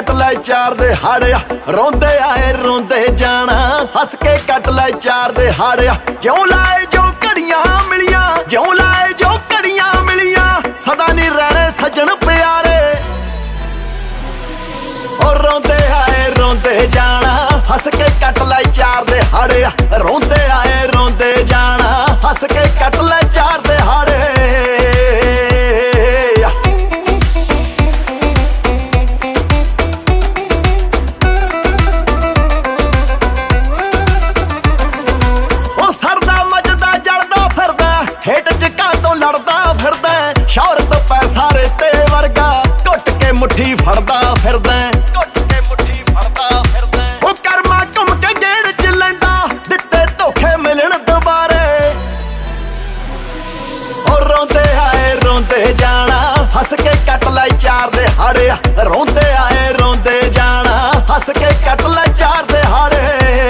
ਕੱਟ ਲੈ ਚਾਰ ਦੇ ਹਾੜਿਆ ਰੋਂਦੇ ਆਏ ਰੋਂਦੇ ਜਾਣਾ ਹੱਸ ਕੇ ਕੱਟ ਲੈ ਚਾਰ ਦੇ ਹਾੜਿਆ ਜਿਉਂ ਲਾਏ ਜੋ ਘੜੀਆਂ ਮਿਲੀਆਂ ਜਿਉਂ ਲਾਏ ਜੋ ਘੜੀਆਂ ਮਿਲੀਆਂ ਸਦਾ ਨਹੀਂ ਰਹਿਣੇ ਸੱਜਣ ਪਿਆਰੇ ਉਹ ਰੋਂਦੇ ਆਏ ਰੋਂਦੇ ਜਾਣਾ ਹੱਸ ਕੇ ਕੱਟ ਲੈ ਚਾਰ ਦੇ ਹਾੜਿਆ ਰੋਂਦੇ ਆਏ ਰੋਂਦੇ ਜਾਣਾ ਹੱਸ ਕੇ ਕੱਟ ਲੈ ਚਾਰ ਦੇ ਹਾੜੇ ਹੇਠ ਚਕਾ ਤੋਂ ਲੜਦਾ ਫਿਰਦਾ ਸ਼ੌਹਰਤ ਪੈਸਾ ਰੇਤੇ ਵਰਗਾ ਘੁੱਟ ਕੇ ਮੁੱਠੀ ਫੜਦਾ ਫਿਰਦਾ ਘੁੱਟ ਕੇ ਮੁੱਠੀ ਫੜਦਾ ਫਿਰਦਾ ਉਹ ਕਰਮਾ ਘੁੰਮ ਕੇ ਗੇੜ ਚ ਲੈਂਦਾ ਦਿੱਤੇ ਧੋਖੇ ਮਿਲਣ ਦੁਬਾਰੇ ਉਹ ਰੋਂਦੇ ਆਏ ਰੋਂਦੇ ਜਾਣਾ ਹੱਸ ਕੇ ਕੱਟ ਲੈ ਚਾਰ ਦੇ ਹਾੜਿਆ ਰੋਂਦੇ ਆਏ ਰੋਂਦੇ ਜਾਣਾ ਹੱਸ ਕੇ ਕੱਟ ਲੈ ਚਾਰ ਦੇ ਹਾੜੇ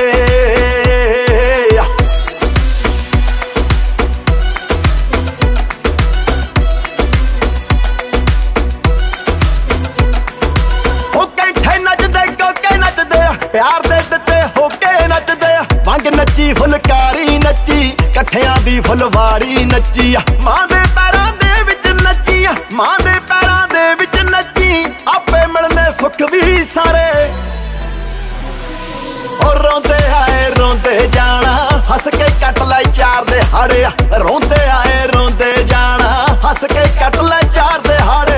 ਪਿਆਰ ਦੇ ਦਿੱਤੇ ਹੋ ਕੇ ਨੱਚਦੇ ਵੰਗ ਨੱਚੀ ਫੁਲਕਾਰੀ ਨੱਚੀ ਇਕੱਠਿਆਂ ਦੀ ਫੁਲਵਾੜੀ ਨੱਚੀ ਮਾਂ ਦੇ ਪੈਰਾਂ ਦੇ ਵਿੱਚ ਨੱਚੀ ਮਾਂ ਦੇ ਪੈਰਾਂ ਦੇ ਵਿੱਚ ਨੱਚੀ ਆਪੇ ਮਿਲਨੇ ਸੁੱਖ ਵੀ ਸਾਰੇ ਉਹ ਰੋਂਦੇ ਆਏ ਰੋਂਦੇ ਜਾਣਾ ਹੱਸ ਕੇ ਕੱਟ ਲੈ ਚਾਰ ਦੇ ਹਾੜੇ ਰੋਂਦੇ ਆਏ ਰੋਂਦੇ ਜਾਣਾ ਹੱਸ ਕੇ ਕੱਟ ਲੈ ਚਾਰ ਦੇ ਹਾੜੇ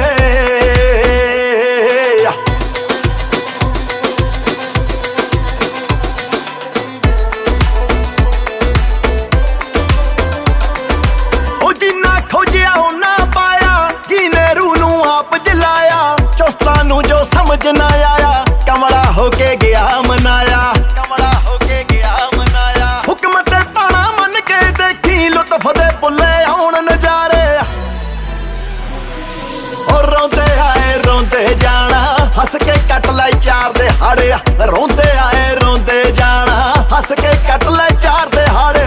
ਸਮਝ ਨਾ ਆਇਆ ਕਮਲਾ ਹੋ ਕੇ ਗਿਆ ਮਨਾਇਆ ਕਮਲਾ ਹੋ ਕੇ ਗਿਆ ਮਨਾਇਆ ਹੁਕਮ ਤੇ ਪਾਣਾ ਮੰਨ ਕੇ ਦੇਖੀ ਲੁਤਫ ਦੇ ਪੁੱਲੇ ਆਉਣ ਨਜ਼ਾਰੇ ਉਹ ਰੋਂਦੇ ਆਏ ਰੋਂਦੇ ਜਾਣਾ ਹੱਸ ਕੇ ਕੱਟ ਲੈ ਚਾਰ ਦੇ ਹਾੜਿਆ ਰੋਂਦੇ ਆਏ ਰੋਂਦੇ ਜਾਣਾ ਹੱਸ ਕੇ ਕੱਟ ਲੈ ਚਾਰ ਦੇ ਹਾੜੇ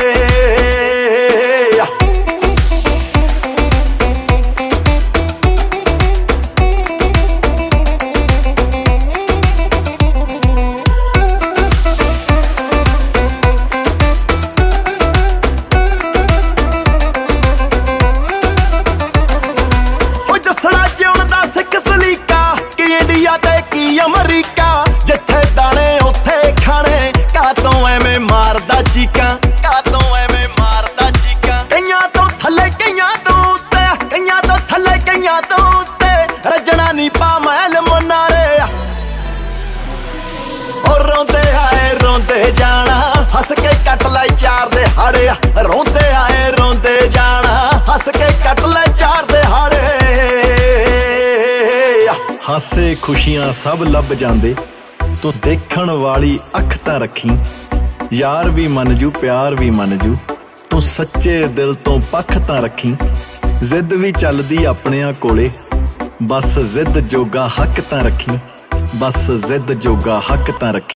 ਅਮਰੀਕਾ ਜਿੱਥੇ ਦਾਣੇ ਉੱਥੇ ਖਾਣੇ ਕਾਤੋਂ ਐਵੇਂ ਮਾਰਦਾ ਚੀਕਾਂ ਕਾਤੋਂ ਐਵੇਂ ਮਾਰਦਾ ਚੀਕਾਂ ਕਈਆਂ ਤੋਂ ਥੱਲੇ ਕਈਆਂ ਤੋਂ ਉੱਤੇ ਕਈਆਂ ਤੋਂ ਥੱਲੇ ਕਈਆਂ ਤੋਂ ਉੱਤੇ ਰੱਜਣਾ ਨੀ ਪਾ ਮਹਿਲ ਮੁਨਾਰੇ ਉਹ ਰੋਂਦੇ ਆਏ ਰੋਂਦੇ ਜਾਣਾ ਹੱਸ ਕੇ ਕੱਟ ਲੈ ਚਾਰ ਦੇ ਹਾੜੇ ਰੋਂਦੇ ਆਏ ਰੋਂਦੇ ਜਾਣਾ ਹੱਸ ਕੇ ਕੱਟ ਲੈ ਚਾਰ ਦੇ ਹਾੜੇ ਹਾਸੇ ਖੁਸ਼ੀਆਂ ਸਭ ਲੱਭ ਜਾਂਦੇ ਤੂੰ ਦੇਖਣ ਵਾਲੀ ਅੱਖ ਤਾਂ ਰੱਖੀ ਯਾਰ ਵੀ ਮੰਨ ਜੂ ਪਿਆਰ ਵੀ ਮੰਨ ਜੂ ਤੂੰ ਸੱਚੇ ਦਿਲ ਤੋਂ ਪੱਖ ਤਾਂ ਰੱਖੀ ਜ਼ਿੱਦ ਵੀ ਚੱਲਦੀ ਆਪਣਿਆਂ ਕੋਲੇ ਬਸ ਜ਼ਿੱਦ ਜੋਗਾ ਹੱਕ ਤਾਂ ਰੱਖੀ ਬਸ ਜ਼ਿੱਦ ਜੋਗਾ ਹੱਕ ਤਾਂ ਰੱਖੀ